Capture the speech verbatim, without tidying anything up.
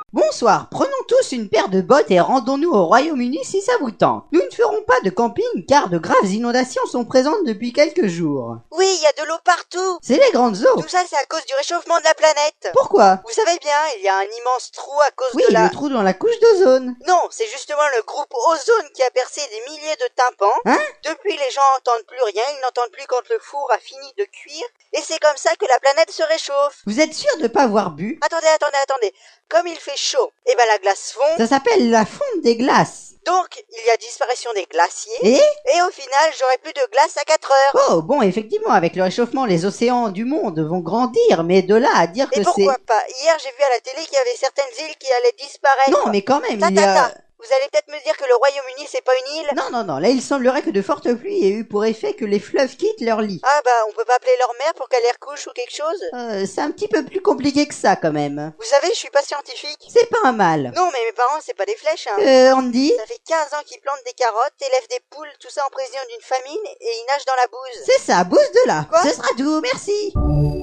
Bonsoir, prenons tous une paire de bottes et rendons-nous au Royaume-Uni si ça vous tente. Nous ne ferons pas de camping car de graves inondations sont présentes depuis quelques jours. Oui, il y a de l'eau partout. C'est les grandes eaux. Tout ça, c'est à cause du réchauffement de la planète. Pourquoi? Vous savez bien, il y a un immense trou à cause Oui, de la... le trou dans la couche d'ozone. Non, c'est justement le groupe ozone qui a percé des milliers de tympans. Hein? Depuis, les gens n'entendent plus rien, ils n'entendent plus quand le four a fini de cuire. Et c'est comme ça que la planète se réchauffe. Vous êtes sûr de pas avoir bu? Attendez, attendez, attendez. Comme il fait chaud, et ben la glace fond. Ça s'appelle la fonte des glaces. Donc, il y a disparition des glaciers. Et? Et au final, j'aurai plus de glace à quatre heures. Oh, bon, effectivement, avec le réchauffement, les océans du monde vont grandir, mais de là à dire que Et c'est... pourquoi pas? Hier, j'ai vu à la télé qu'il y avait certaines îles qui allaient disparaître. Non, mais quand même, Ta, il y ta, a... ta. Vous allez peut-être me dire que le Royaume-Uni, c'est pas une île? Non, non, non, là il semblerait que de fortes pluies aient eu pour effet que les fleuves quittent leur lit. Ah bah, on peut pas appeler leur mère pour qu'elle les recouche ou quelque chose? Euh, c'est un petit peu plus compliqué que ça, quand même. Vous savez, je suis pas scientifique. C'est pas un mal. Non, mais mes parents, c'est pas des flèches, hein. Euh, Andy? Ça fait quinze ans qu'ils plantent des carottes, élèvent des poules, tout ça en prévision d'une famine, et ils nagent dans la bouse. C'est ça, bouse de là. Quoi? Ce sera tout, merci.